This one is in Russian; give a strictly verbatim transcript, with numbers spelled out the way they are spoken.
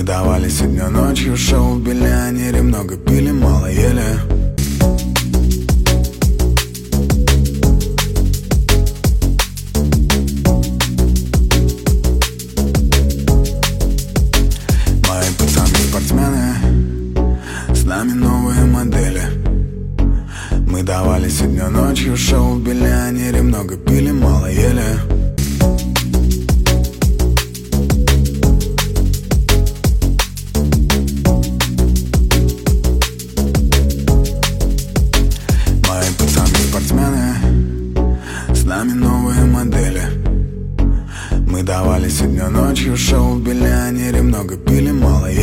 давали сегодня ночью шоу в биллионере. Много пили, мало ели. Мои пацаны спортсмены, с нами новые модели. Мы давали сегодня ночью шоу в биллионере. Много пили, мало ели. Спортсмены, с нами новые модели. Мы давали сегодня ночью шоу в биллионере. Много пили, мало ели.